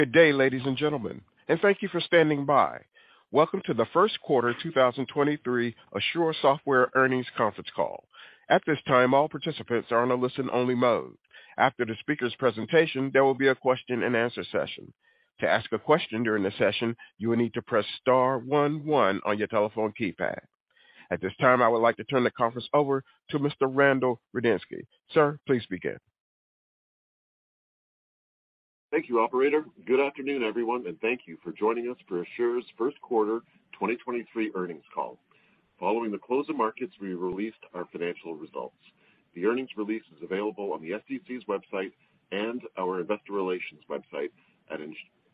Good day, ladies and gentlemen, and thank you for standing by. Welcome to the first quarter 2023 Asure Software earnings conference call. At this time, all participants are on a listen-only mode. After the speaker's presentation, there will be a question-and-answer session. To ask a question during the session, you will need to press star 11 on your telephone keypad. At this time, I would like to turn the conference over to Mr. Randal Rudniski. Sir, please begin. Thank you, operator. Good afternoon, everyone, and thank you for joining us for Asure's first quarter 2023 earnings call. Following the close of markets, we released our financial results. The earnings release is available on the SEC's website and our investor relations website at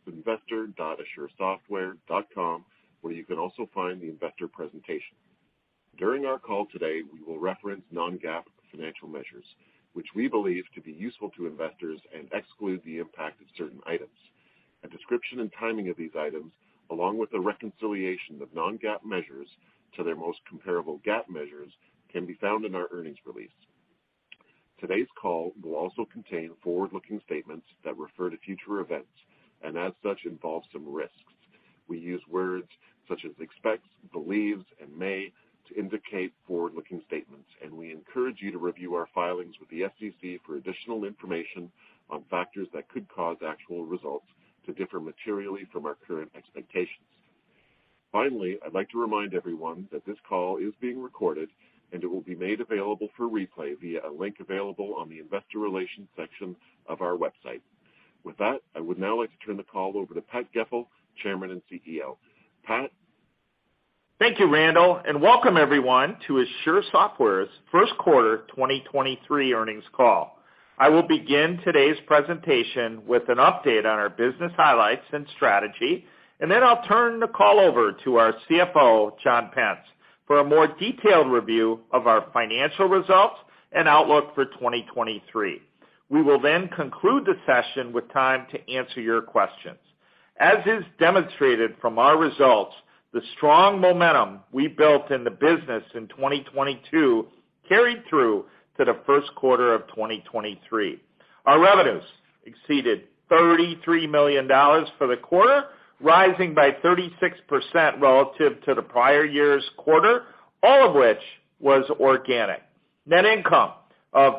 investor.asuresoftware.com, where you can also find the investor presentation. During our call today, we will reference non-GAAP financial measures, which we believe to be useful to investors and exclude the impact of certain items. A description and timing of these items, along with a reconciliation of non-GAAP measures to their most comparable GAAP measures, can be found in our earnings release. Today's call will also contain forward-looking statements that refer to future events, and as such involve some risks. We use words such as expects, believes, and may to indicate forward-looking statements, and we encourage you to review our filings with the SEC for additional information on factors that could cause actual results to differ materially from our current expectations. Finally, I'd like to remind everyone that this call is being recorded and it will be made available for replay via a link available on the investor relations section of our website. With that, I would now like to turn the call over to Pat Goepel, Chairman and CEO. Pat? Thank you, Randall, and welcome everyone to Asure Software's first quarter 2023 earnings call. I will begin today's presentation with an update on our business highlights and strategy, and then I'll turn the call over to our CFO, John Pence, for a more detailed review of our financial results and outlook for 2023. We will then conclude the session with time to answer your questions. As is demonstrated from our results, the strong momentum we built in the business in 2022 carried through to the first quarter of 2023. Our revenues exceeded $33 million for the quarter, rising by 36% relative to the prior year's quarter, all of which was organic. Net income of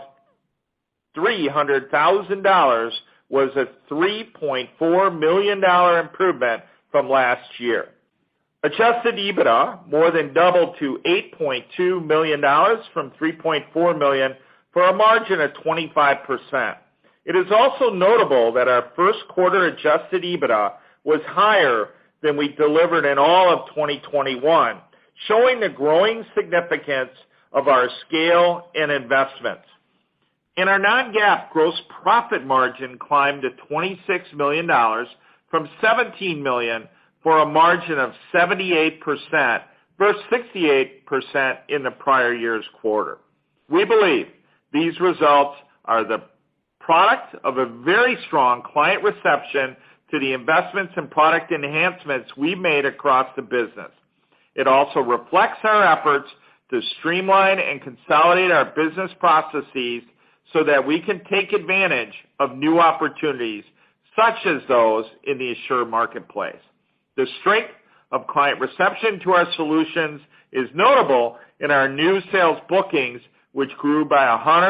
$300,000 was a $3.4 million improvement from last year. Adjusted EBITDA more than doubled to $8.2 million from $3.4 million for a margin of 25%. It is also notable that our first quarter adjusted EBITDA was higher than we delivered in all of 2021, showing the growing significance of our scale and investments. And our non-GAAP gross profit margin climbed to $26 million from $17 million for a margin of 78% versus 68% in the prior year's quarter. We believe these results are the product of a very strong client reception to the investments and product enhancements we've made across the business. It also reflects our efforts to streamline and consolidate our business processes so that we can take advantage of new opportunities such as those in the Asure marketplace. The strength of client reception to our solutions is notable in our new sales bookings, which grew by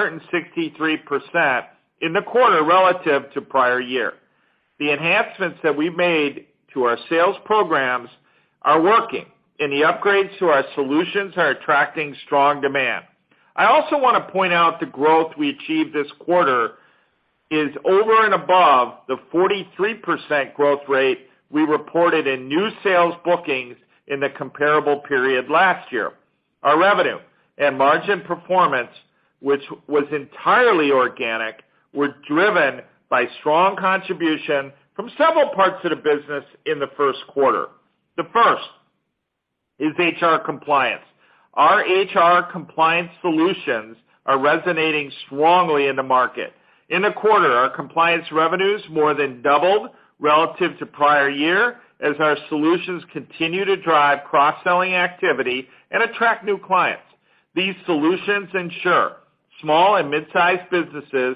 163% in the quarter relative to prior year. The enhancements that we've made to our sales programs are working, and the upgrades to our solutions are attracting strong demand. I also want to point out the growth we achieved this quarter is over and above the 43% growth rate we reported in new sales bookings in the comparable period last year. Our revenue and margin performance, which was entirely organic, were driven by strong contribution from several parts of the business in the first quarter. The first is HR compliance. Our HR compliance solutions are resonating strongly in the market. In the quarter, our compliance revenues more than doubled relative to prior year as our solutions continue to drive cross-selling activity and attract new clients. These solutions ensure small and mid-sized businesses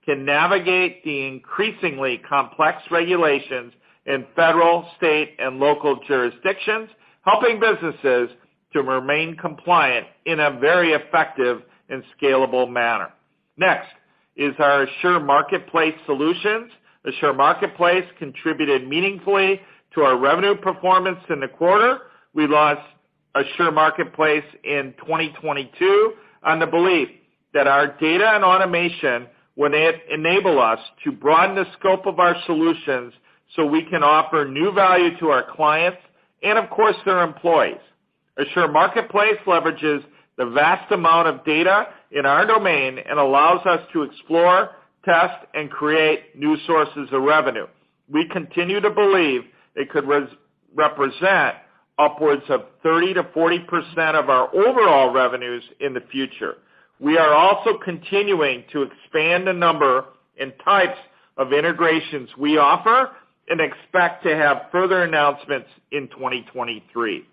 can navigate the increasingly complex regulations in federal, state, and local jurisdictions, helping businesses to remain compliant in a very effective and scalable manner. Next is our Assure Marketplace solutions. Assure Marketplace contributed meaningfully to our revenue performance in the quarter. We launched Assure Marketplace in 2022 on the belief that our data and automation would enable us to broaden the scope of our solutions so we can offer new value to our clients and, of course, their employees. Assure Marketplace leverages the vast amount of data in our domain and allows us to explore, test, and create new sources of revenue. We continue to believe it could represent upwards of 30 to 40% of our overall revenues in the future. We are also continuing to expand the number and types of integrations we offer and expect to have further announcements in 2023.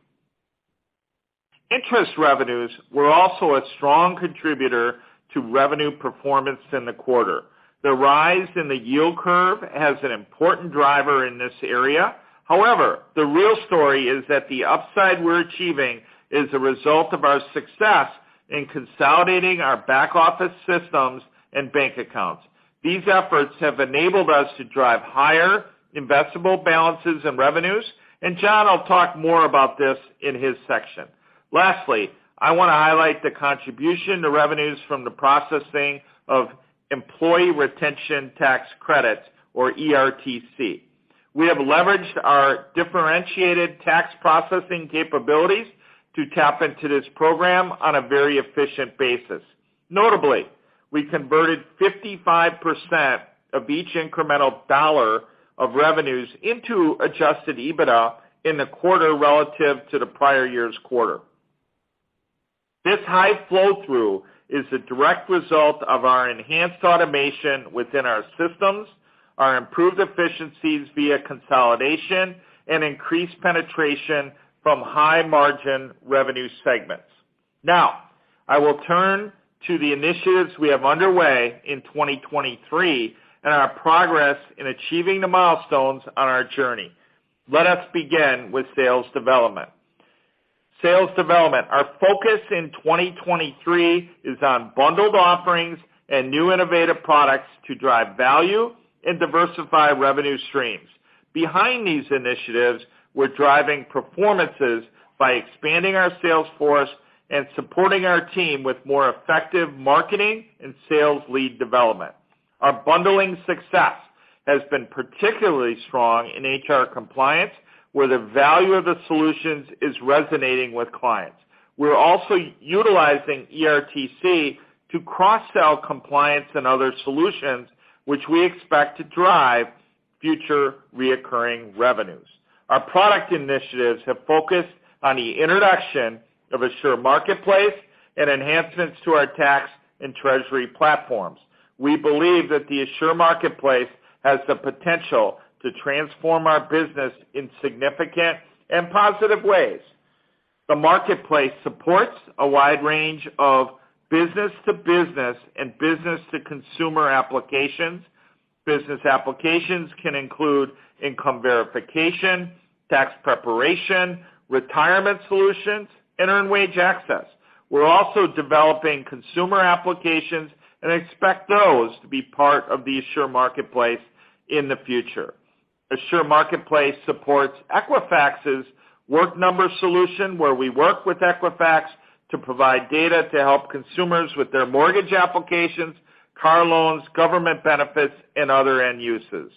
Interest revenues were also a strong contributor to revenue performance in the quarter. The rise in the yield curve has an important driver in this area. However, the real story is that the upside we're achieving is a result of our success in consolidating our back office systems and bank accounts. These efforts have enabled us to drive higher investable balances and revenues, and John will talk more about this in his section. Lastly, I want to highlight the contribution to revenues from the processing of Employee Retention Tax Credits, or ERTC. We have leveraged our differentiated tax processing capabilities to tap into this program on a very efficient basis. Notably, we converted 55% of each incremental dollar of revenues into adjusted EBITDA in the quarter relative to the prior year's quarter. This high flow-through is a direct result of our enhanced automation within our systems, our improved efficiencies via consolidation, and increased penetration from high-margin revenue segments. Now, I will turn to the initiatives we have underway in 2023 and our progress in achieving the milestones on our journey. Let us begin with sales development. Sales development. Our focus in 2023 is on bundled offerings and new innovative products to drive value and diversify revenue streams. Behind these initiatives, we're driving performances by expanding our sales force and supporting our team with more effective marketing and sales lead development. Our bundling success has been particularly strong in HR compliance, where the value of the solutions is resonating with clients. We're also utilizing ERTC to cross-sell compliance and other solutions, which we expect to drive future reoccurring revenues. Our product initiatives have focused on the introduction of Assure Marketplace and enhancements to our tax and treasury platforms. We believe that the Assure Marketplace has the potential to transform our business in significant and positive ways. The marketplace supports a wide range of business-to-business and business-to-consumer applications. Business applications can include income verification, tax preparation, retirement solutions, and earned wage access. We're also developing consumer applications and expect those to be part of the Assure Marketplace in the future. Assure Marketplace supports Equifax's Work Number solution, where we work with Equifax to provide data to help consumers with their mortgage applications, car loans, government benefits, and other end uses.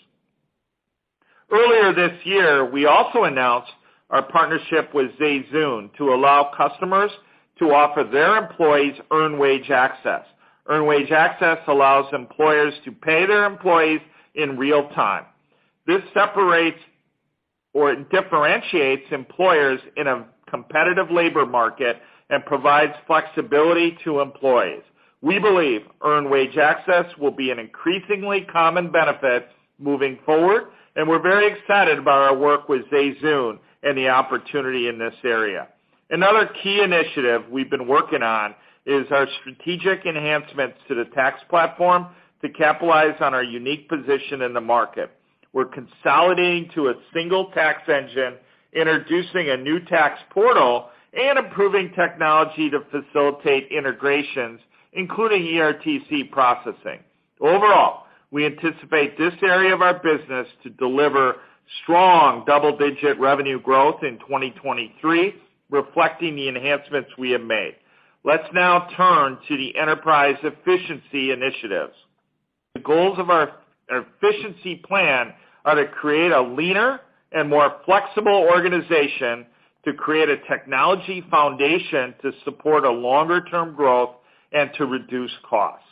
Earlier this year, we also announced our partnership with ZayZoon to allow customers to offer their employees earned wage access. Earned wage access allows employers to pay their employees in real time. This separates or differentiates employers in a competitive labor market and provides flexibility to employees. We believe earned wage access will be an increasingly common benefit moving forward, and we're very excited about our work with ZayZoon and the opportunity in this area. Another key initiative we've been working on is our strategic enhancements to the tax platform to capitalize on our unique position in the market. We're consolidating to a single tax engine, introducing a new tax portal, and improving technology to facilitate integrations, including ERTC processing. Overall, we anticipate this area of our business to deliver strong double-digit revenue growth in 2023, reflecting the enhancements we have made. Let's now turn to the enterprise efficiency initiatives. The goals of our efficiency plan are to create a leaner and more flexible organization, to create a technology foundation to support a longer-term growth, and to reduce costs.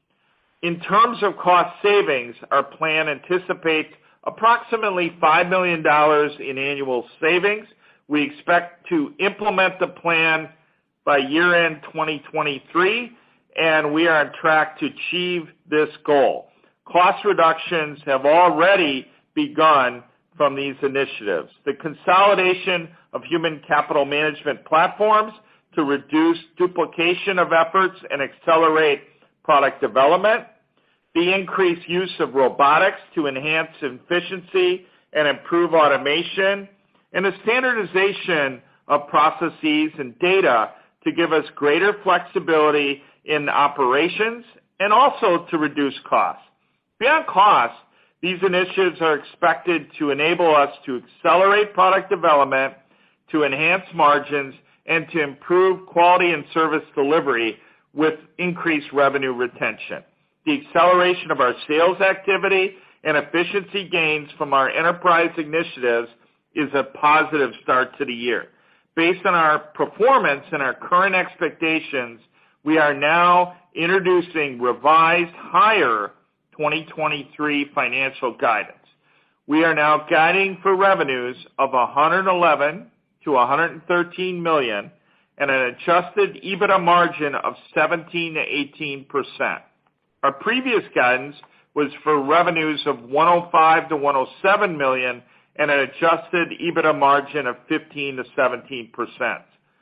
In terms of cost savings, our plan anticipates approximately $5 million in annual savings. We expect to implement the plan by year-end 2023, and we are on track to achieve this goal. Cost reductions have already begun from these initiatives. The consolidation of human capital management platforms to reduce duplication of efforts and accelerate product development, the increased use of robotics to enhance efficiency and improve automation, and the standardization of processes and data to give us greater flexibility in operations and also to reduce costs. Beyond costs, these initiatives are expected to enable us to accelerate product development, to enhance margins, and to improve quality and service delivery with increased revenue retention. The acceleration of our sales activity and efficiency gains from our enterprise initiatives is a positive start to the year. Based on our performance and our current expectations, we are now introducing revised higher 2023 financial guidance. We are now guiding for revenues of $111 to $113 million and an adjusted EBITDA margin of 17 to 18%. Our previous guidance was for revenues of $105 to $107 million and an adjusted EBITDA margin of 15 to 17%.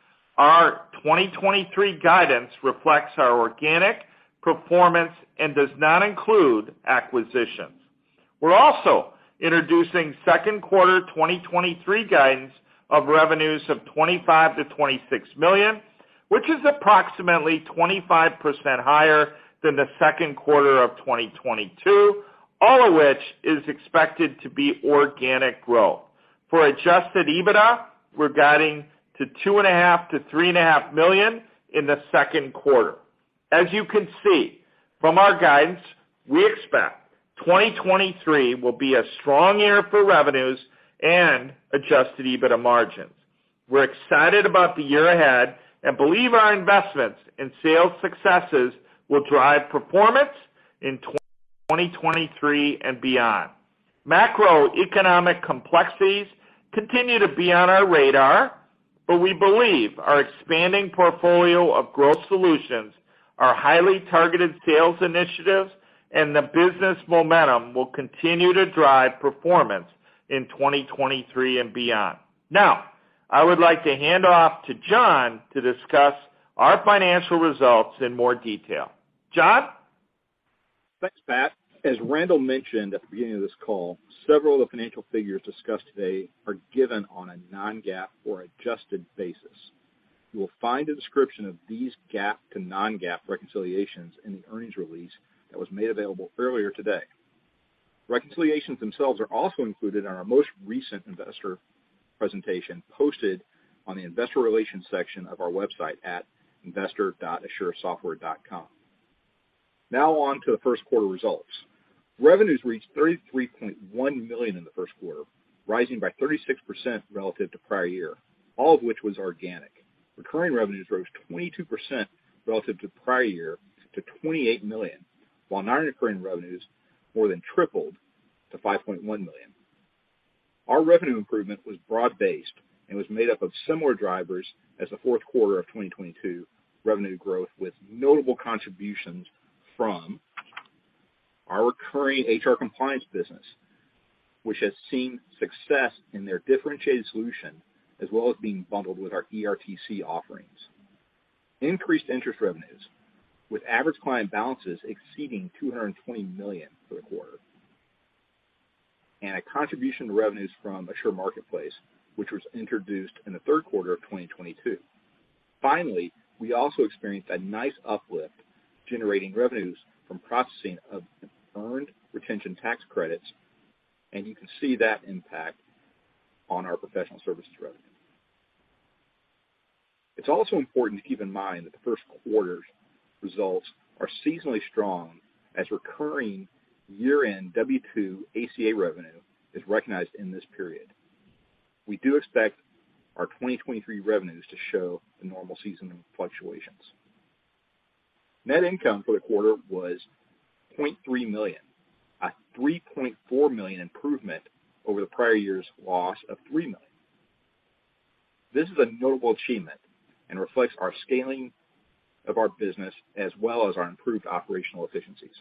Our 2023 guidance reflects our organic performance and does not include acquisitions. We're also introducing second quarter 2023 guidance of revenues of $25 to $26 million, which is approximately 25% higher than the second quarter of 2022, all of which is expected to be organic growth. For adjusted EBITDA, we're guiding to $2.5 to $3.5 million in the second quarter. As you can see from our guidance, we expect 2023 will be a strong year for revenues and adjusted EBITDA margins. We're excited about the year ahead and believe our investments in sales successes will drive performance in 2023 and beyond. Macroeconomic complexities continue to be on our radar, but we believe our expanding portfolio of growth solutions, our highly targeted sales initiatives, and the business momentum will continue to drive performance in 2023 and beyond. Now, I would like to hand off to John to discuss our financial results in more detail. John? Thanks, Pat. As Randall mentioned at the beginning of this call, several of the financial figures discussed today are given on a non-GAAP or adjusted basis. You will find a description of these GAAP to non-GAAP reconciliations in the earnings release that was made available earlier today. Reconciliations themselves are also included in our most recent investor presentation posted on the investor relations section of our website at investor.assuresoftware.com. Now on to the first quarter results. Revenues reached $33.1 million in the first quarter, rising by 36% relative to prior year, all of which was organic. Recurring revenues rose 22% relative to prior year to $28 million, while non-recurring revenues more than tripled to $5.1 million. Our revenue improvement was broad-based and was made up of similar drivers as the fourth quarter of 2022 revenue growth, with notable contributions from our recurring HR compliance business, which has seen success in their differentiated solution, as well as being bundled with our ERTC offerings. Increased interest revenues, with average client balances exceeding $220 million for the quarter, and a contribution to revenues from Assure Marketplace, which was introduced in the third quarter of 2022. Finally, we also experienced a nice uplift generating revenues from processing of earned retention tax credits, and you can see that impact on our professional services revenue. It's also important to keep in mind that the first quarter's results are seasonally strong as recurring year-end W-2 ACA revenue is recognized in this period. We do expect our 2023 revenues to show the normal seasonal fluctuations. Net income for the quarter was $0.3 million, a $3.4 million improvement over the prior year's loss of $3 million. This is a notable achievement and reflects our scaling of our business as well as our improved operational efficiencies.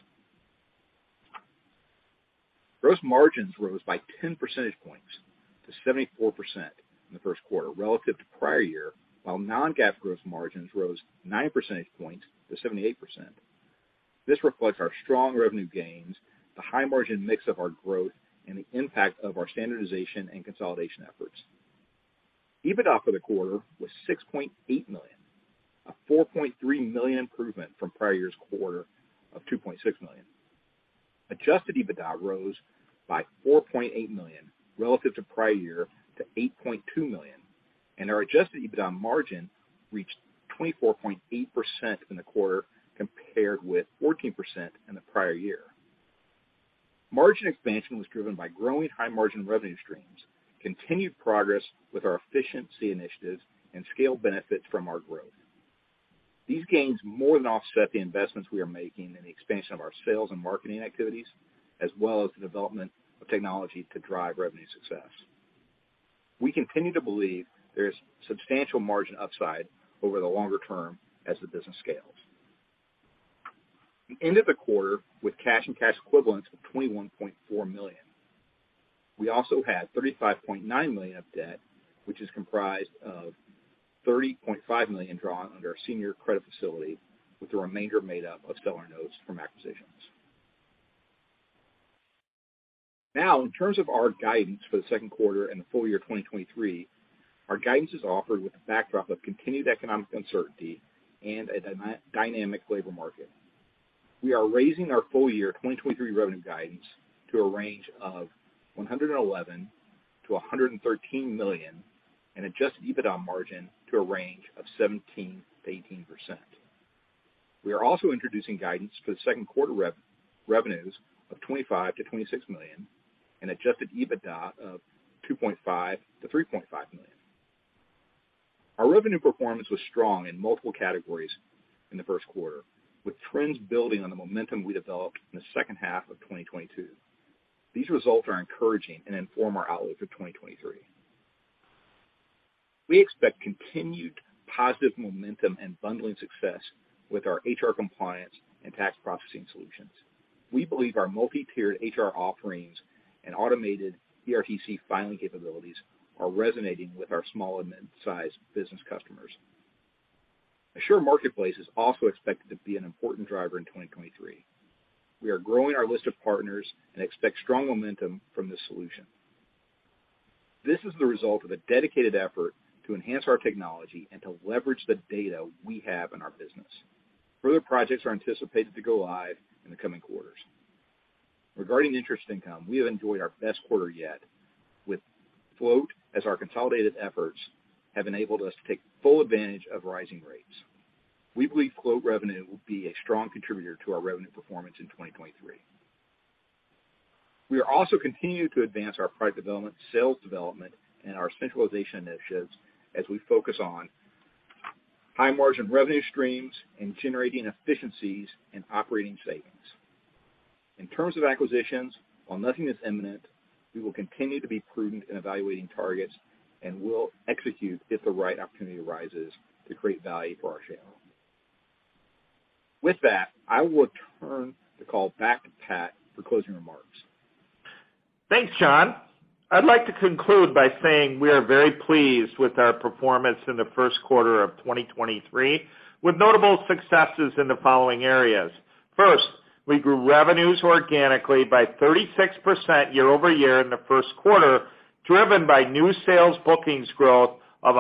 Gross margins rose by 10 percentage points to 74% in the first quarter relative to prior year, while non-GAAP gross margins rose 9 percentage points to 78%. This reflects our strong revenue gains, the high margin mix of our growth, and the impact of our standardization and consolidation efforts. EBITDA for the quarter was $6.8 million, a $4.3 million improvement from prior year's quarter of $2.6 million. Adjusted EBITDA rose by $4.8 million relative to prior year to $8.2 million, and our adjusted EBITDA margin reached 24.8% in the quarter compared with 14% in the prior year. Margin expansion was driven by growing high-margin revenue streams, continued progress with our efficiency initiatives, and scale benefits from our growth. These gains more than offset the investments we are making in the expansion of our sales and marketing activities, as well as the development of technology to drive revenue success. We continue to believe there is substantial margin upside over the longer term as the business scales. We ended the quarter with cash and cash equivalents of $21.4 million. We also had $35.9 million of debt, which is comprised of $30.5 million drawn under our senior credit facility, with the remainder made up of seller notes from acquisitions. Now, in terms of our guidance for the second quarter and the full year 2023, our guidance is offered with the backdrop of continued economic uncertainty and a dynamic labor market. We are raising our full year 2023 revenue guidance to a range of $111 to $113 million and adjusted EBITDA margin to a range of 17 to 18%. We are also introducing guidance for the second quarter revenues of $25 to $26 million and adjusted EBITDA of $2.5 to $3.5 million. Our revenue performance was strong in multiple categories in the first quarter, with trends building on the momentum we developed in the second half of 2022. These results are encouraging and inform our outlook for 2023. We expect continued positive momentum and bundling success with our HR compliance and tax processing solutions. We believe our multi-tiered HR offerings and automated ERTC filing capabilities are resonating with our small and mid-sized business customers. Assure Marketplace is also expected to be an important driver in 2023. We are growing our list of partners and expect strong momentum from this solution. This is the result of a dedicated effort to enhance our technology and to leverage the data we have in our business. Further projects are anticipated to go live in the coming quarters. Regarding interest income, we have enjoyed our best quarter yet, with float as our consolidated efforts have enabled us to take full advantage of rising rates. We believe float revenue will be a strong contributor to our revenue performance in 2023. We are also continuing to advance our product development, sales development, and our centralization initiatives as we focus on high margin revenue streams and generating efficiencies and operating savings. In terms of acquisitions, while nothing is imminent, we will continue to be prudent in evaluating targets and will execute if the right opportunity arises to create value for our shareholders. With that, I will turn the call back to Pat for closing remarks. Thanks, John. I'd like to conclude by saying we are very pleased with our performance in the first quarter of 2023, with notable successes in the following areas. First, we grew revenues organically by 36% year over year in the first quarter, driven by new sales bookings growth of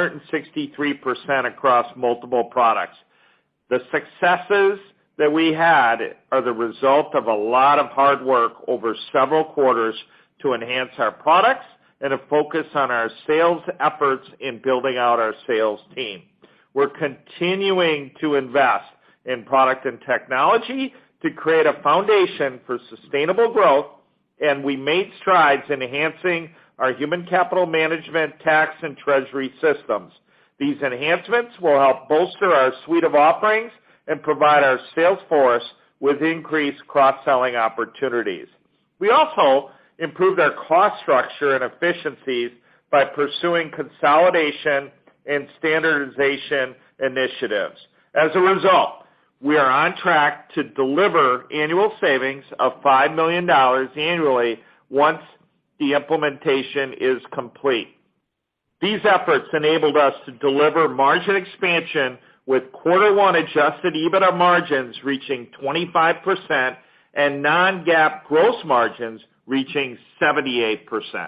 163% across multiple products. The successes that we had are the result of a lot of hard work over several quarters to enhance our products and to focus on our sales efforts in building out our sales team. We're continuing to invest in product and technology to create a foundation for sustainable growth, and we made strides in enhancing our human capital management, tax, and treasury systems. These enhancements will help bolster our suite of offerings and provide our sales force with increased cross-selling opportunities. We also improved our cost structure and efficiencies by pursuing consolidation and standardization initiatives. As a result, we are on track to deliver annual savings of $5 million annually once the implementation is complete. These efforts enabled us to deliver margin expansion with quarter one adjusted EBITDA margins reaching 25% and non-GAAP gross margins reaching 78%.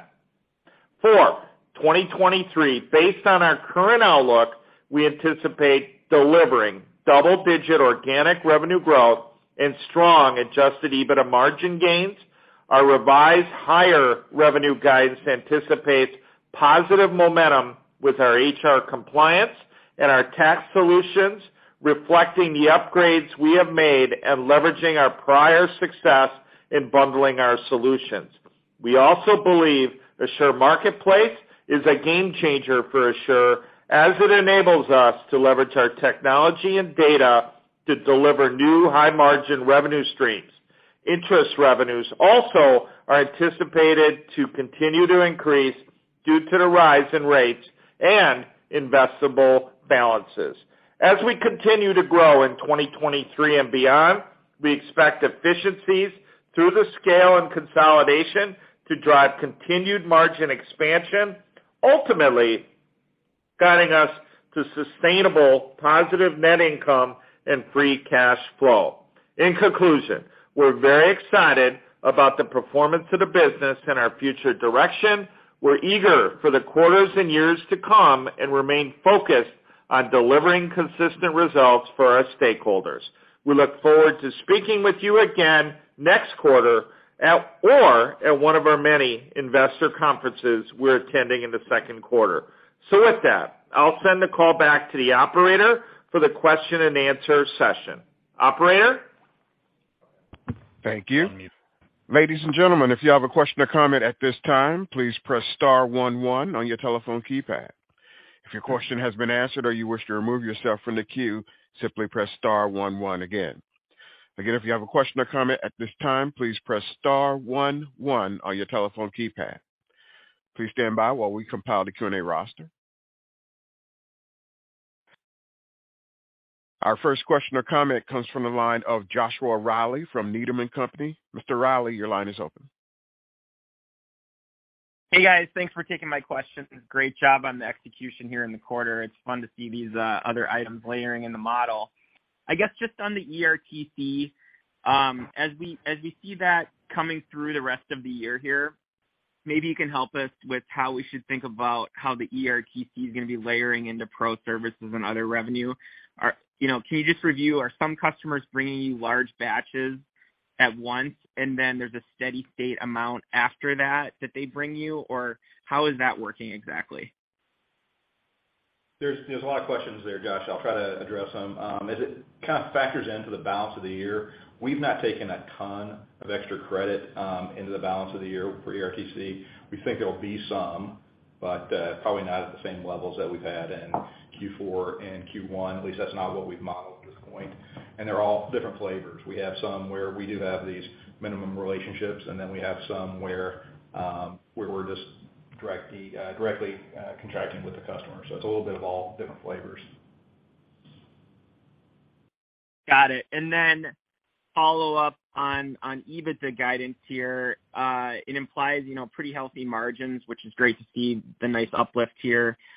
For 2023, based on our current outlook, we anticipate delivering double-digit organic revenue growth and strong adjusted EBITDA margin gains. Our revised higher revenue guidance anticipates positive momentum with our HR compliance and our tax solutions, reflecting the upgrades we have made and leveraging our prior success in bundling our solutions. We also believe Assure Marketplace is a game changer for Assure as it enables us to leverage our technology and data to deliver new high-margin revenue streams. Interest revenues also are anticipated to continue to increase due to the rise in rates and investable balances. As we continue to grow in 2023 and beyond, we expect efficiencies through the scale and consolidation to drive continued margin expansion, ultimately guiding us to sustainable positive net income and free cash flow. In conclusion, we're very excited about the performance of the business and our future direction. We're eager for the quarters and years to come and remain focused on delivering consistent results for our stakeholders. We look forward to speaking with you again next quarter at one of our many investor conferences we're attending in the second quarter. So with that, I'll send the call back to the operator for the question and answer session. Operator? Thank you. Ladies and gentlemen, if you have a question or comment at this time, please press star 11 on your telephone keypad. If your question has been answered or you wish to remove yourself from the queue, simply press star 11 again. Again, if you have a question or comment at this time, please press star 11 on your telephone keypad. Please stand by while we compile the Q&A roster. Our first question or comment comes from the line of Joshua Riley from Needham & Company. Mr. Riley, your line is open. Hey, guys. Thanks for taking my questions. Great job on the execution here in the quarter. It's fun to see these other items layering in the model. I guess just on the ERTC, as we see that coming through the rest of the year here, maybe you can help us with how we should think about how the ERTC is going to be layering into pro services and other revenue. Can you just review, are some customers bringing you large batches at once, and then there's a steady state amount after that they bring you, or how is that working exactly? There's a lot of questions there, Josh. I'll try to address them. As it kind of factors into the balance of the year, we've not taken a ton of extra credit into the balance of the year for ERTC. We think there'll be some, but probably not at the same levels that we've had in Q4 and Q1. At least that's not what we've modeled at this point. And they're all different flavors. We have some where we do have these minimum relationships, and then we have some where we're just directly contracting with the customer. So it's a little bit of all different flavors. Got it. And then follow up on EBITDA guidance here. It implies, pretty healthy margins, which is great to see the nice uplift here.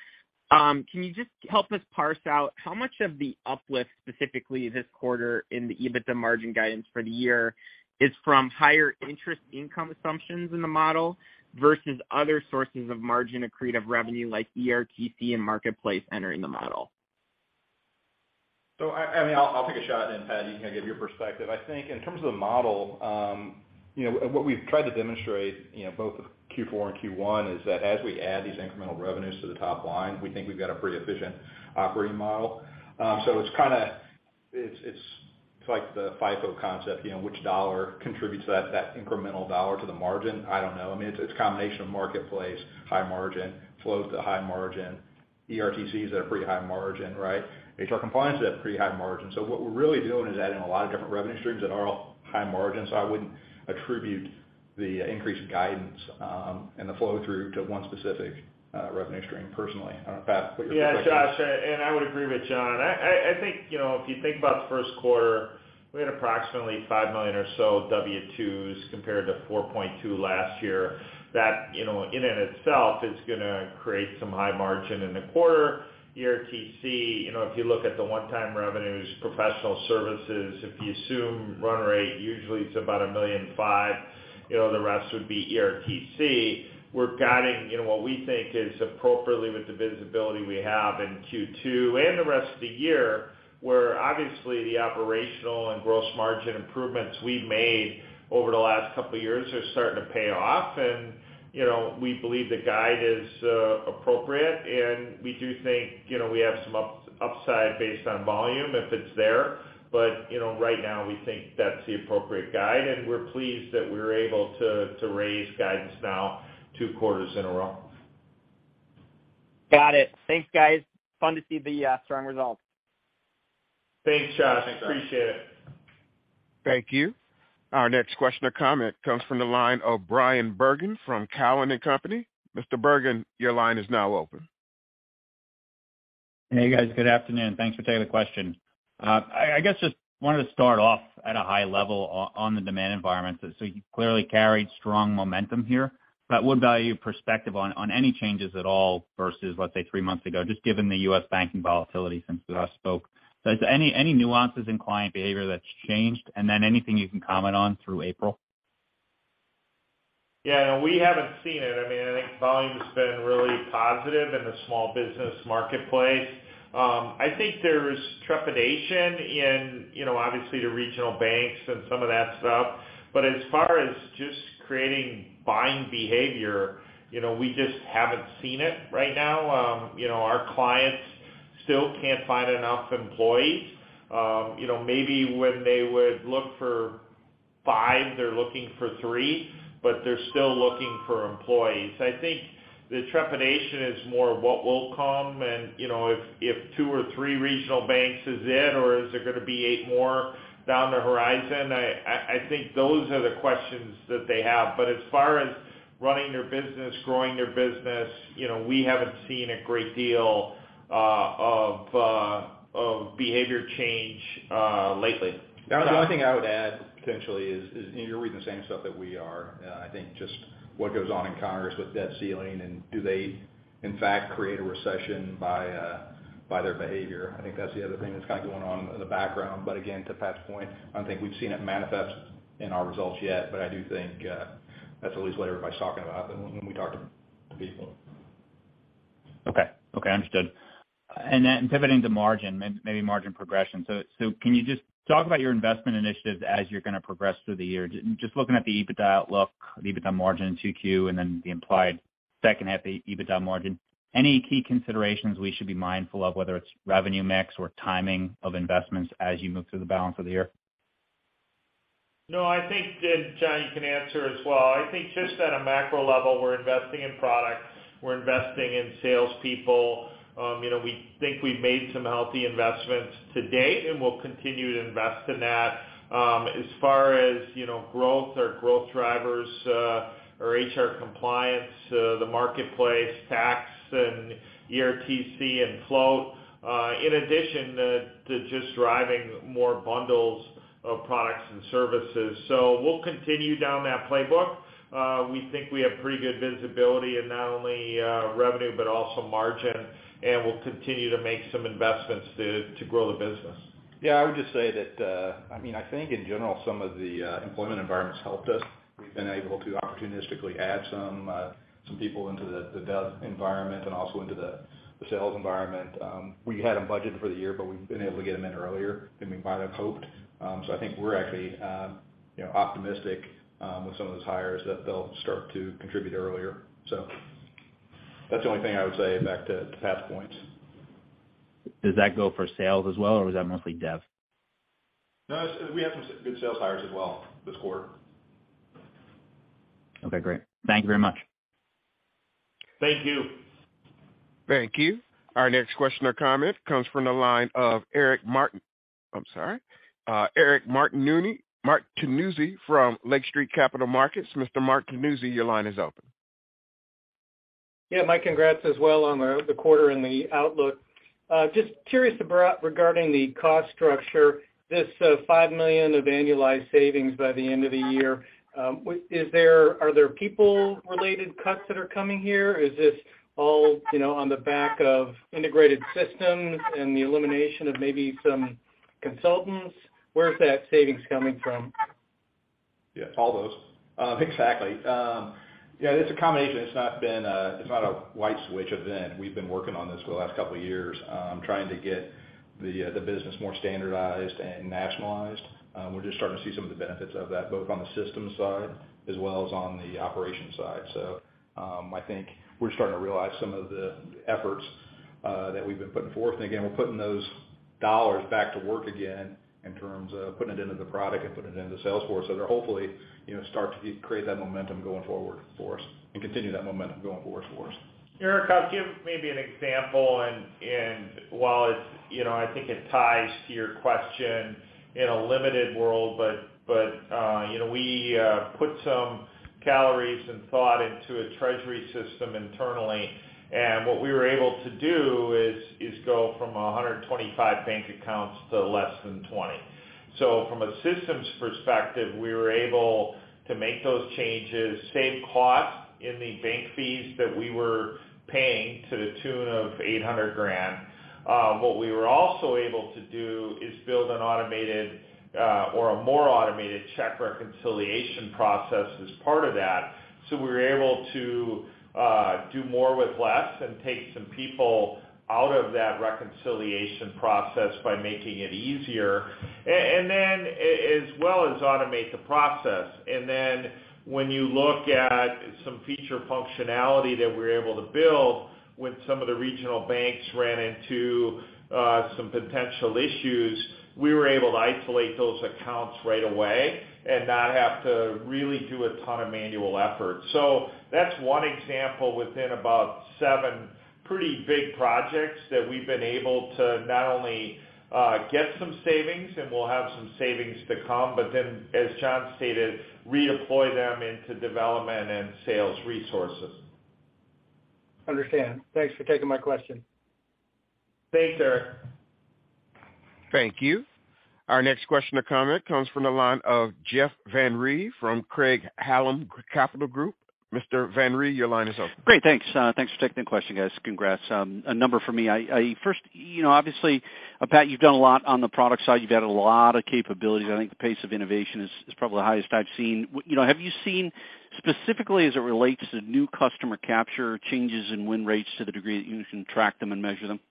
Can you just help us parse out how much of the uplift specifically this quarter in the EBITDA margin guidance for the year is from higher interest income assumptions in the model versus other sources of margin accretive revenue like ERTC and Marketplace entering the model? So, I mean, I'll take a shot, and Pat, you can give your perspective. I think in terms of the model, what we've tried to demonstrate, both Q4 and Q1 is that as we add these incremental revenues to the top line, we think we've got a pretty efficient operating model. So it's like the FIFO concept, which dollar contributes that incremental dollar to the margin. I don't know. I mean, it's a combination of Marketplace, high margin, flows to high margin, ERTCs at a pretty high margin, right? HR compliance is at a pretty high margin. So what we're really doing is adding a lot of different revenue streams that are all high margin. So I wouldn't attribute the increased guidance and the flow through to one specific revenue stream personally. I don't know, Pat, what your perspective is. Josh, and I would agree with John. I think, if you think about the first quarter, we had approximately 5 million or so W-2s compared to 4.2 last year. That, in and itself is going to create some high margin in the quarter. ERTC, if you look at the one-time revenues, professional services, if you assume run rate, usually it's about $1.5 million. The rest would be ERTC. We're guiding, what we think is appropriately with the visibility we have in Q2 and the rest of the year, where obviously the operational and gross margin improvements we've made over the last couple of years are starting to pay off. And, we believe the guide is appropriate, and we do think, we have some upside based on volume if it's there. But, right now we think that's the appropriate guide, and we're pleased that we were able to raise guidance now 2 quarters in a row. Got it. Thanks, guys. Fun to see the strong results. Thanks, Josh. Appreciate it. Thank you. Our next question or comment comes from the line of Bryan Bergin from Cowen and Company. Mr. Bergin, your line is now open. Hey, guys. Good afternoon. Thanks for taking the question. I guess just wanted to start off at a high level on the demand environment. So you clearly carried strong momentum here, but would value your perspective on any changes at all versus, let's say, 3 months ago, just given the U.S. banking volatility since we last spoke. So is there any nuances in client behavior that's changed, and then anything you can comment on through April? Yeah, no, we haven't seen it. I mean, I think volume's been really positive in the small business marketplace. I think there's trepidation in, obviously the regional banks and some of that stuff. But as far as just creating buying behavior, we just haven't seen it right now. Our clients still can't find enough employees. Maybe when they would look for 5, they're looking for 3, but they're still looking for employees. I think the trepidation is more what will come, and if 2 or 3 regional banks is it, or is there going to be 8 more down the horizon? I think those are the questions that they have. But as far as running their business, growing their business, we haven't seen a great deal of behavior change lately. The only thing I would add potentially is you're reading the same stuff that we are. I think just what goes on in Congress with debt ceiling, and do they in fact create a recession by their behavior? I think that's the other thing that's kind of going on in the background. But again, to Pat's point, I don't think we've seen it manifest in our results yet, but I do think that's at least what everybody's talking about when we talk to people. Okay, understood. And then pivoting to margin, maybe margin progression. So can you just talk about your investment initiatives as you're going to progress through the year? Just looking at the EBITDA outlook, the EBITDA margin in 2Q, and then the implied second half EBITDA margin. Any key considerations we should be mindful of, whether it's revenue mix or timing of investments as you move through the balance of the year? No, I think, and John, you can answer as well. I think just at a macro level, we're investing in product. We're investing in salespeople. We think we've made some healthy investments to date, and we'll continue to invest in that. As far as, growth or growth drivers, or HR compliance, the marketplace, tax, and ERTC and float, in addition to just driving more bundles of products and services. So we'll continue down that playbook. we think we have pretty good visibility in not only revenue but also margin, and we'll continue to make some investments to grow the business. Yeah, I would just say that, I think in general some of the employment environments helped us. We've been able to opportunistically add some people into the dev environment and also into the sales environment. We had them budgeted for the year, but we've been able to get them in earlier than we might have hoped. So I think we're actually optimistic with some of those hires that they'll start to contribute earlier. So that's the only thing I would say back to Pat's points. Does that go for sales as well, or was that mostly dev? No, we have some good sales hires as well this quarter. Okay, great. Thank you very much. Thank you. Thank you. Our next question or comment comes from the line of Eric Martinuzzi from Lake Street Capital Markets. Mr. Martinuzzi, your line is open. Yeah, my congrats as well on the quarter and the outlook. Just curious regarding the cost structure, this $5 million of annualized savings by the end of the year. Are there people-related cuts that are coming here? Is this all, on the back of integrated systems and the elimination of maybe some consultants? Where's that savings coming from? Yeah, all those. Exactly. It's a combination. It's not a white switch event. We've been working on this for the last couple of years, trying to get the business more standardized and nationalized. We're just starting to see some of the benefits of that, both on the systems side as well as on the operations side. So I think we're starting to realize some of the efforts that we've been putting forth. And again, we're putting those dollars back to work again in terms of putting it into the product and putting it into the sales force. So they're hopefully, start to create that momentum going forward for us and continue that momentum going forward for us. Eric, I'll give maybe an example, and while it's, I think it ties to your question in a limited world, but we put some calories and thought into a treasury system internally, and what we were able to do is go from 125 bank accounts to less than 20. So from a systems perspective, we were able to make those changes, save costs in the bank fees that we were paying to the tune of $800,000. What we were also able to do is build an automated or a more automated check reconciliation process as part of that. So we were able to do more with less and take some people out of that reconciliation process by making it easier, and then as well as automate the process. And then when you look at some feature functionality that we were able to build when some of the regional banks ran into some potential issues, we were able to isolate those accounts right away and not have to really do a ton of manual effort. So that's one example within about 7 pretty big projects that we've been able to not only get some savings, and we'll have some savings to come, but then, as John stated, redeploy them into development and sales resources. Understand. Thanks for taking my question. Thanks, Eric. Thank you. Our next question or comment comes from the line of Jeff Van Rhee from Craig-Hallum Capital Group. Mr. Van Rhee, your line is open. Great, thanks. Thanks for taking the question, guys. Congrats. A number for me. I first, obviously, Pat, you've done a lot on the product side. You've added a lot of capabilities. I think the pace of innovation is probably the highest I've seen. Have you seen specifically as it relates to new customer capture changes in win rates to the degree that you can track them and measure them?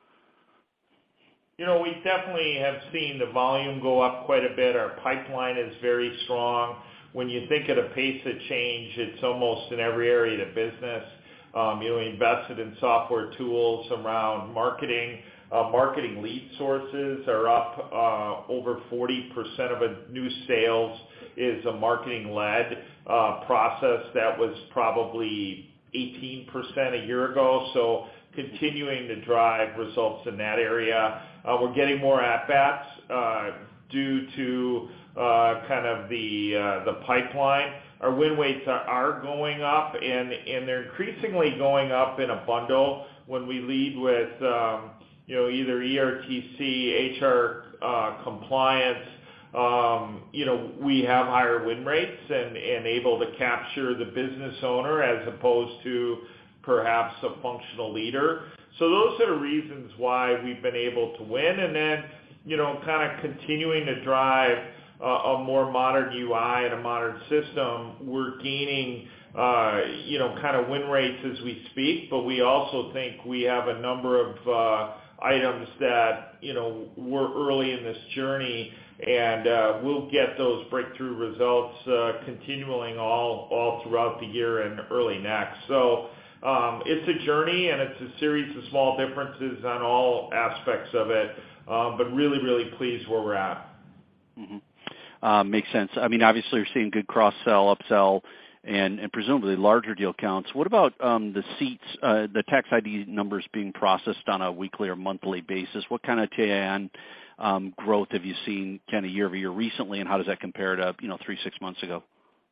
We definitely have seen the volume go up quite a bit. Our pipeline is very strong. When you think of the pace of change, it's almost in every area of the business. We invested in software tools around marketing. Marketing lead sources are up over 40% of a new sales is a marketing-led process that was probably 18% a year ago. So continuing to drive results in that area. We're getting more at-bats due to kind of the pipeline. Our win rates are going up, and they're increasingly going up in a bundle when we lead with either ERTC, HR compliance, we have higher win rates and able to capture the business owner as opposed to perhaps a functional leader. So those are the reasons why we've been able to win. And then, kind of continuing to drive a more modern UI and a modern system, we're gaining, kind of win rates as we speak, but we also think we have a number of items that, we're early in this journey, and we'll get those breakthrough results continuing all throughout the year and early next. So it's a journey, and it's a series of small differences on all aspects of it, but really, really pleased where we're at. Mm-hmm. Makes sense. I mean, obviously, you're seeing good cross-sell, upsell, and presumably larger deal counts. What about the seats, the tax ID numbers being processed on a weekly or monthly basis? What kind of TAN growth have you seen kind of year over year recently, and how does that compare to 3-6 months ago?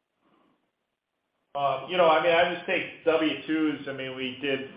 I just take W-2s. I mean, we did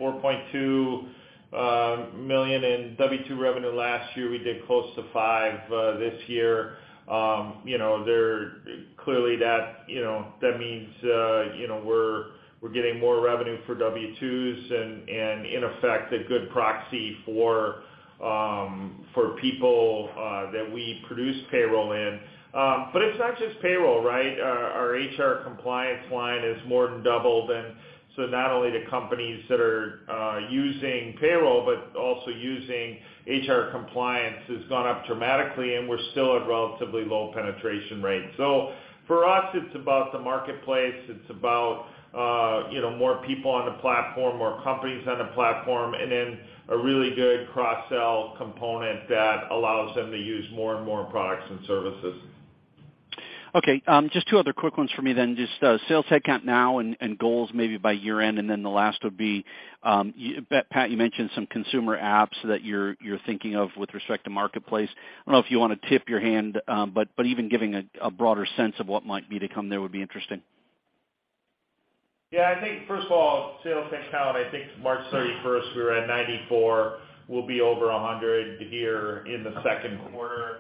$4.2 million in W-2 revenue last year. We did close to $5 million this year. They're clearly that means we're getting more revenue for W-2s and in effect a good proxy for people that we produce payroll in. But it's not just payroll, right? Our HR compliance line has more than doubled, and so not only the companies that are using payroll, but also using HR compliance has gone up dramatically, and we're still at relatively low penetration rates. So for us, it's about the marketplace. It's about more people on the platform, more companies on the platform, and then a really good cross-sell component that allows them to use more and more products and services. Okay, just two other quick ones for me then. Just sales headcount now and goals maybe by year end, and then the last would be, Pat, you mentioned some consumer apps that you're thinking of with respect to marketplace. I don't know if you want to tip your hand, but even giving a broader sense of what might be to come there would be interesting. Yeah, I think first of all, sales headcount. I think March 31st we were at 94. We'll be over 100 here in the second quarter.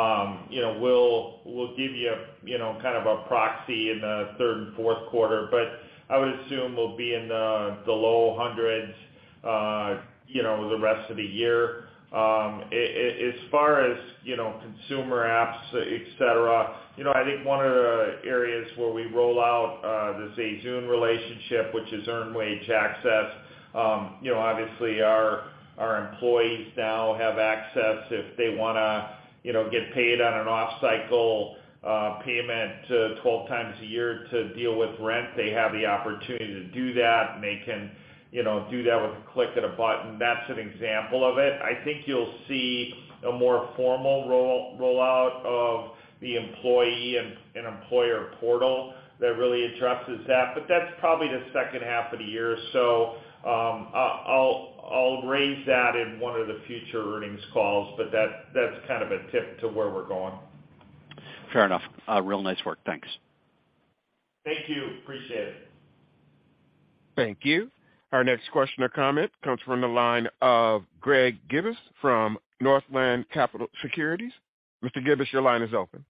We'll give you, kind of a proxy in the third and fourth quarter, but I would assume we'll be in the low hundreds, the rest of the year. As far as, consumer apps, et cetera, I think one of the areas where we roll out the ZayZoon relationship, which is earned wage access, obviously our employees now have access if they want to, get paid on an off-cycle payment 12 times a year to deal with rent. They have the opportunity to do that, and they can, do that with a click of a button. That's an example of it. I think you'll see a more formal rollout of the employee and employer portal that really addresses that, but that's probably the second half of the year. So I'll raise that in one of the future earnings calls, but that's kind of a tip to where we're going. Fair enough. Real nice work. Thanks. Thank you. Appreciate it. Thank you. Our next question or comment comes from the line of Greg Gibas from Northland Capital Securities. Mr. Gibas, your line is open.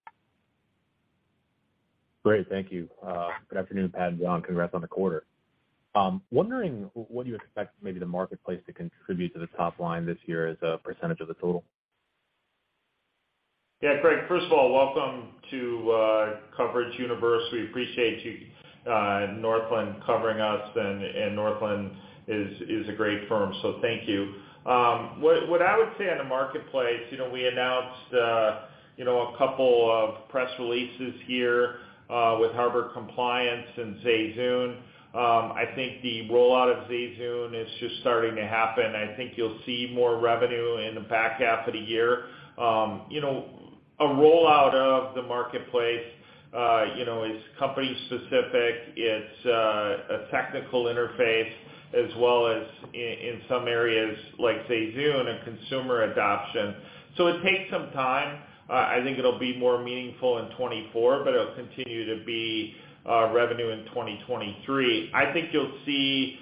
Great. Thank you. Good afternoon, Pat and John. Congrats on the quarter. Wondering what you expect maybe the marketplace to contribute to the top line this year as a percentage of the total. Yeah, Greg, first of all, welcome to Coverage Universe. We appreciate you, Northland, covering us, and Northland is a great firm, so thank you. What I would say on the marketplace, we announced, a couple of press releases here with Harbor Compliance and ZayZoon. I think the rollout of ZayZoon is just starting to happen. I think you'll see more revenue in the back half of the year. A rollout of the marketplace, is company specific. It's a technical interface as well as in some areas like ZayZoon, a consumer adoption. So it takes some time. I think it'll be more meaningful in 24, but it'll continue to be revenue in 2023. I think you'll see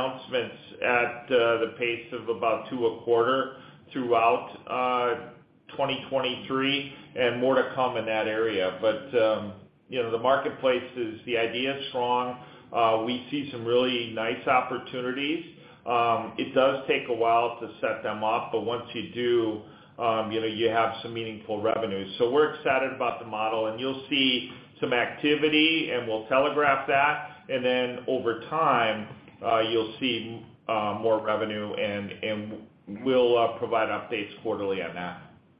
announcements at the pace of about 2 a quarter throughout 2023 and more to come in that area. But the marketplace the idea is strong. We see some really nice opportunities. It does take a while to set them up, but once you do, you have some meaningful revenues. So we're excited about the model, and you'll see some activity, and we'll telegraph that. And then over time, you'll see more revenue, and we'll provide updates quarterly on that.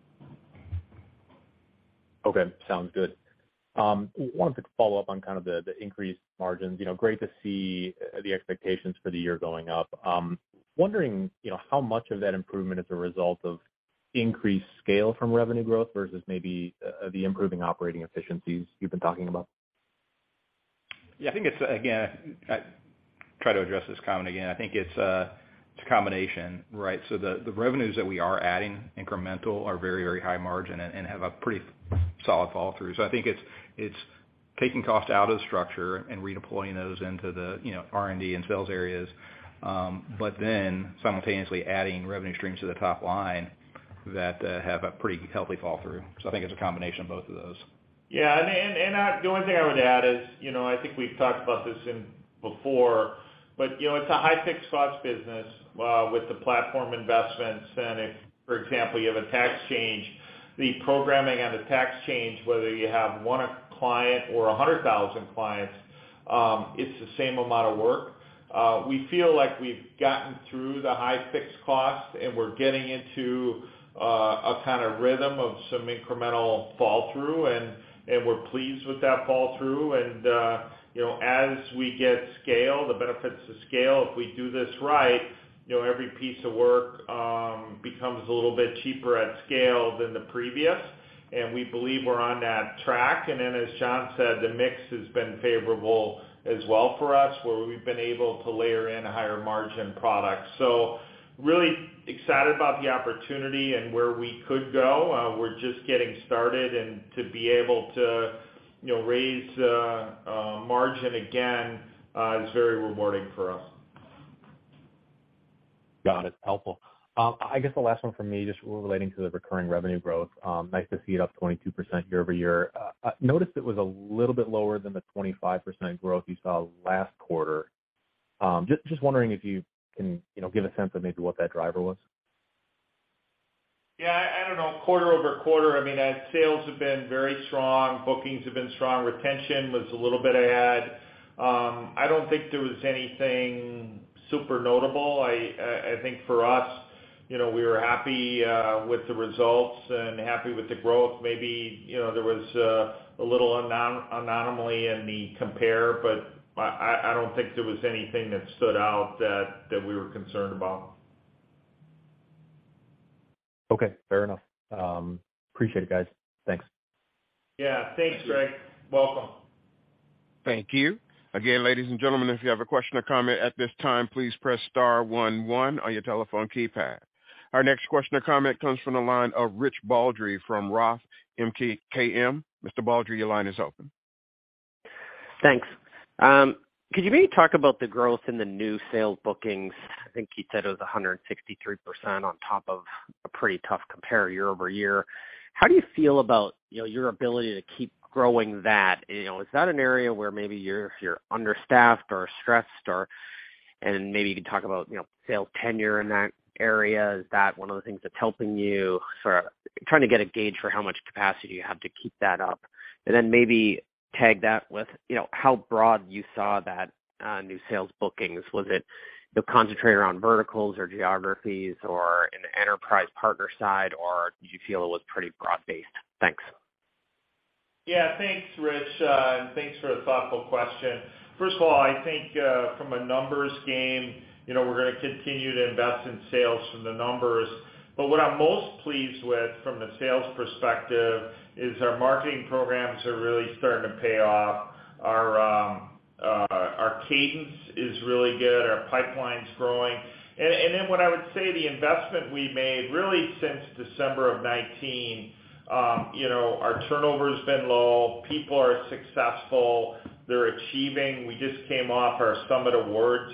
Okay, sounds good. Wanted to follow up on kind of the increased margins. Great to see the expectations for the year going up. Wondering, how much of that improvement is a result of increased scale from revenue growth versus maybe the improving operating efficiencies you've been talking about? Yeah, I think it's, again, I try to address this comment again. I think it's a combination, right? So the revenues that we are adding incremental are very, very high margin and have a pretty solid fall through. So I think it's taking cost out of the structure and redeploying those into the R&D and sales areas, but then simultaneously adding revenue streams to the top line that have a pretty healthy fall through. So I think it's a combination of both of those. Yeah, and the only thing I would add is, I think we've talked about this before, but it's a high fixed cost business with the platform investments. And if, for example, you have a tax change, the programming on the tax change, whether you have one client or 100,000 clients, it's the same amount of work. We feel like we've gotten through the high fixed cost, and we're getting into a kind of rhythm of some incremental fall through, and we're pleased with that fall through. And as we get scale, the benefits of scale, if we do this right, every piece of work becomes a little bit cheaper at scale than the previous, and we believe we're on that track. And then, as John said, the mix has been favorable as well for us, where we've been able to layer in higher margin products. So really excited about the opportunity and where we could go. We're just getting started, and to be able to raise margin again is very rewarding for us. Got it. Helpful. I guess the last one from me, just relating to the recurring revenue growth. Nice to see it up 22% year over year. Noticed it was a little bit lower than the 25% growth you saw last quarter. Just wondering if you can, give a sense of maybe what that driver was. Yeah, I don't know. Quarter over quarter, sales have been very strong. Bookings have been strong. Retention was a little bit ahead. I don't think there was anything super notable. I think for us, we were happy with the results and happy with the growth. Maybe, there was a little anomaly in the compare, but I don't think there was anything that stood out that we were concerned about. Okay, fair enough. Appreciate it, guys. Thanks. Yeah, thanks, Greg. Welcome. Thank you. Again, ladies and gentlemen, if you have a question or comment at this time, please press star 11 on your telephone keypad. Our next question or comment comes from the line of Rich Baldry from Roth MKM. Mr. Baldry, your line is open. Thanks. Could you maybe talk about the growth in the new sales bookings? I think you said it was 163% on top of a pretty tough compare year over year. How do you feel about, your ability to keep growing that? Is that an area where maybe you're understaffed or stressed, and maybe you can talk about, sales tenure in that area? Is that one of the things that's helping you? Sort of trying to get a gauge for how much capacity you have to keep that up. And then maybe tag that with, how broad you saw that new sales bookings. Was it concentrated around verticals or geographies or in the enterprise partner side, or did you feel it was pretty broad-based? Thanks. Yeah, thanks, Rich, and thanks for a thoughtful question. First of all, I think from a numbers game, we're going to continue to invest in sales from the numbers. But what I'm most pleased with from the sales perspective is our marketing programs are really starting to pay off. Our cadence is really good. Our pipeline's growing. And then what I would say, the investment we made really since December of 2019, our turnover has been low. People are successful. They're achieving. We just came off our Summit Awards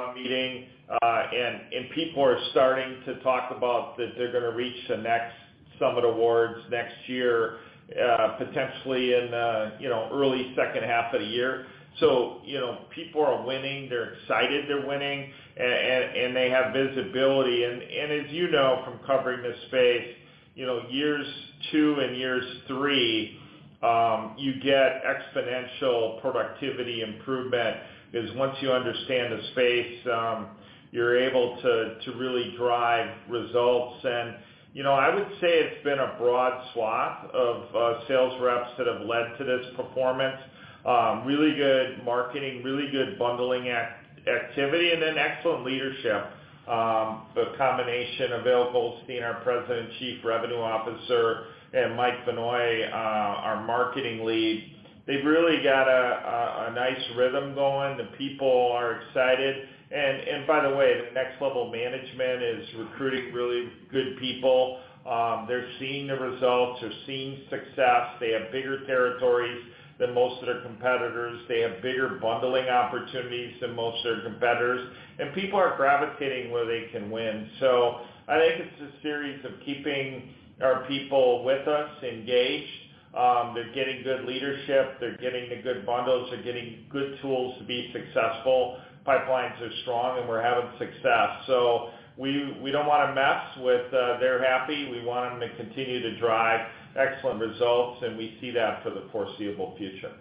meeting, and people are starting to talk about that they're going to reach the next Summit Awards next year, potentially in early second half of the year. So, people are winning, they're excited they're winning, and they have visibility. And as you know from covering this space, years 2 and years 3, you get exponential productivity improvement, because once you understand the space, you're able to really drive results. And, I would say it's been a broad swath of sales reps that have led to this performance. Really good marketing, really good bundling activity, and then excellent leadership. The combination of Bill Goldstein, our President and Chief Revenue Officer, and Mike Vanoy, our marketing lead, they've really got a nice rhythm going. The people are excited. And by the way, the next level management is recruiting really good people. They're seeing the results. They're seeing success. They have bigger territories than most of their competitors. They have bigger bundling opportunities than most of their competitors. And people are gravitating where they can win. So I think it's a series of keeping our people with us, engaged. They're getting good leadership. They're getting the good bundles. They're getting good tools to be successful. Pipelines are strong, and we're having success. So we don't want to mess with they're happy. We want them to continue to drive excellent results, and we see that for the foreseeable future.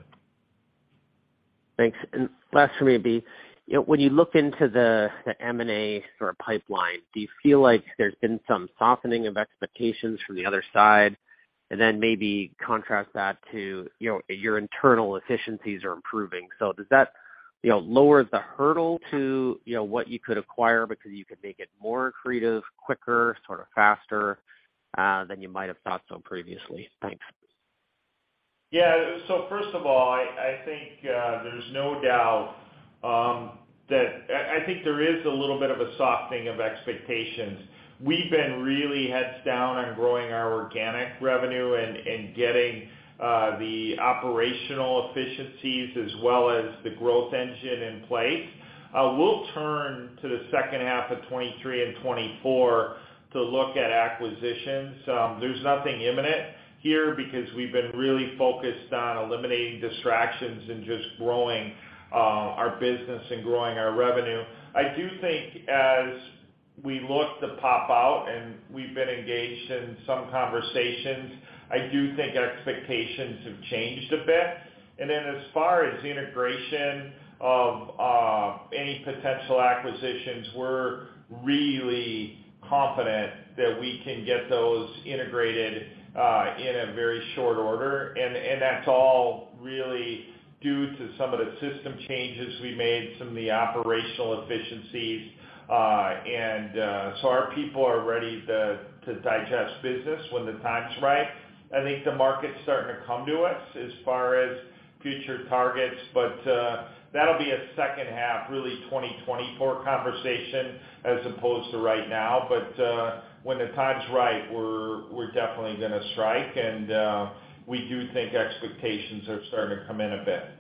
Thanks. And last for me would be, when you look into the M&A sort of pipeline, do you feel like there's been some softening of expectations from the other side? And then maybe contrast that to, your internal efficiencies are improving. So does that, lower the hurdle to, what you could acquire because you could make it more accretive, quicker, sort of faster than you might have thought so previously? Thanks. Yeah, so first of all, I think there's no doubt that I think there is a little bit of a softening of expectations. We've been really heads down on growing our organic revenue and getting the operational efficiencies as well as the growth engine in place. We'll turn to the second half of 23 and 24 to look at acquisitions. There's nothing imminent here because we've been really focused on eliminating distractions and just growing our business and growing our revenue. I do think as we look to pop out, and we've been engaged in some conversations, I do think expectations have changed a bit. And then as far as integration of any potential acquisitions, we're really confident that we can get those integrated in a very short order. And that's all really due to some of the system changes we made, some of the operational efficiencies. So our people are ready to digest business when the time's right. I think the market's starting to come to us as far as future targets, but that'll be a second half, really 2024 conversation as opposed to right now. But when the time's right, we're definitely going to strike, and we do think expectations are starting to come in a bit.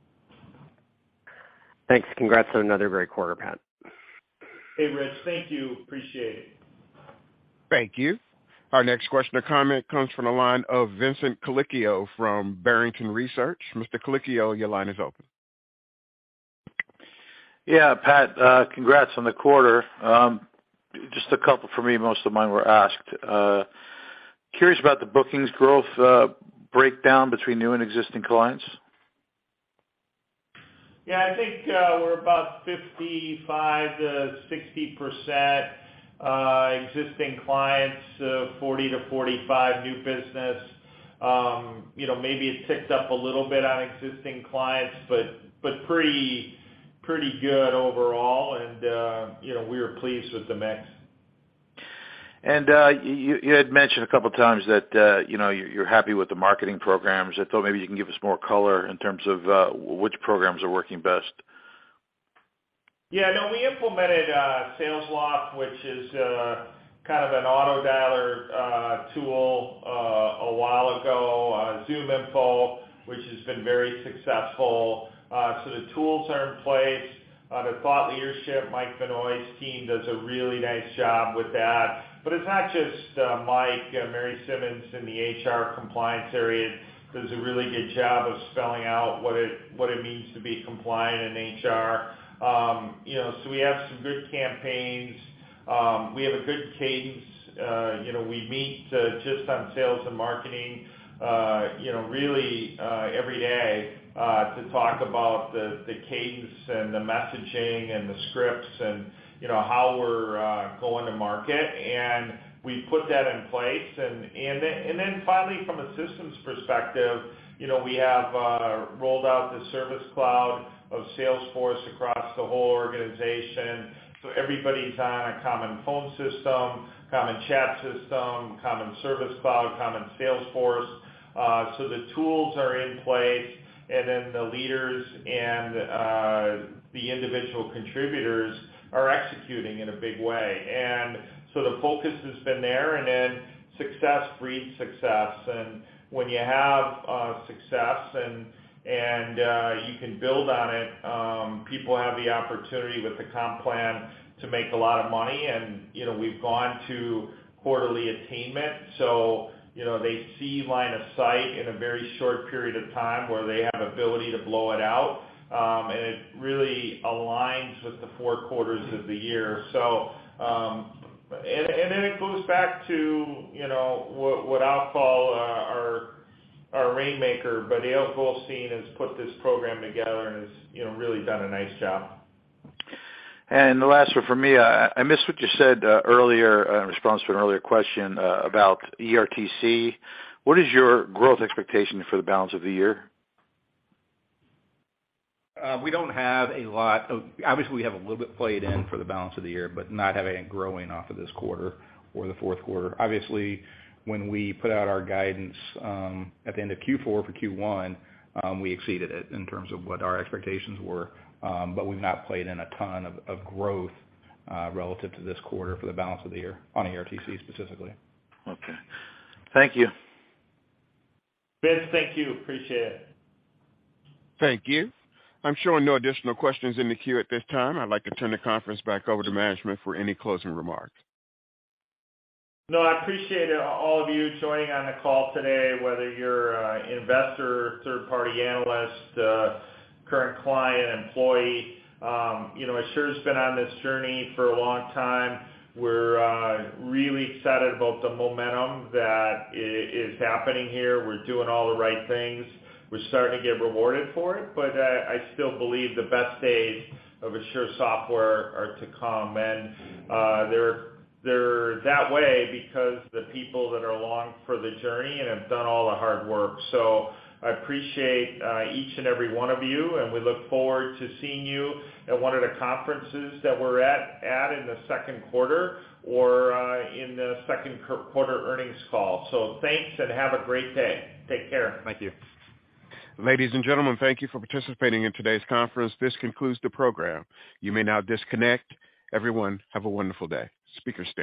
Thanks. Congrats on another great quarter, Pat. Hey, Rich. Thank you. Appreciate it. Thank you. Our next question or comment comes from the line of Vincent Colicchio from Barrington Research. Mr. Colicchio, your line is open. Yeah, Pat, congrats on the quarter. Just a couple for me. Most of mine were asked. Curious about the bookings growth breakdown between new and existing clients. Yeah, I think we're about 55 to 60% existing clients, 40 to 45 new business. Maybe it ticked up a little bit on existing clients, but pretty good overall, and we were pleased with the mix. And you had mentioned a couple of times that you're happy with the marketing programs. I thought maybe you can give us more color in terms of which programs are working best. Yeah, no, we implemented SalesLoft, which is kind of an auto dialer tool a while ago, ZoomInfo, which has been very successful. So the tools are in place. The thought leadership, Mike Vinoy's team does a really nice job with that. But it's not just Mike. Mary Simmons in the HR compliance area does a really good job of spelling out what it means to be compliant in HR. So we have some good campaigns. We have a good cadence. We meet just on sales and marketing, really every day to talk about the cadence and the messaging and the scripts and, how we're going to market. And we put that in place. And then finally, from a systems perspective, we have rolled out the Service Cloud of Salesforce across the whole organization. So everybody's on a common phone system, common chat system, common Service Cloud, common Salesforce. So the tools are in place, and then the leaders and the individual contributors are executing in a big way. And so the focus has been there, and then success breeds success. And when you have success and you can build on it, people have the opportunity with the comp plan to make a lot of money. And, we've gone to quarterly attainment. So, they see line of sight in a very short period of time where they have ability to blow it out. And it really aligns with the 4 quarters of the year. So, and then it goes back to, what I'll call our rainmaker, but Eyal Goldstein has put this program together and has, really done a nice job. And the last one for me, I missed what you said earlier in response to an earlier question about ERTC. What is your growth expectation for the balance of the year? We don't have a lot. Obviously, we have a little bit played in for the balance of the year, but not having it growing off of this quarter or the fourth quarter. Obviously, when we put out our guidance at the end of Q4 for Q1, we exceeded it in terms of what our expectations were. But we've not played in a ton of growth relative to this quarter for the balance of the year on ERTC specifically. Okay. Thank you. Vince, thank you. Appreciate it. Thank you. I'm showing no additional questions in the queue at this time. I'd like to turn the conference back over to management for any closing remarks. No, I appreciate all of you joining on the call today, whether you're an investor, third-party analyst, current client, employee. Asure's been on this journey for a long time. We're really excited about the momentum that is happening here. We're doing all the right things. We're starting to get rewarded for it, but I still believe the best days of Asure Software are to come. And they're that way because the people that are along for the journey and have done all the hard work. So I appreciate each and every one of you, and we look forward to seeing you at one of the conferences that we're at in the second quarter or in the second quarter earnings call. So thanks, and have a great day. Take care. Thank you. Ladies and gentlemen, thank you for participating in today's conference. This concludes the program. You may now disconnect. Everyone, have a wonderful day. Speakers stand.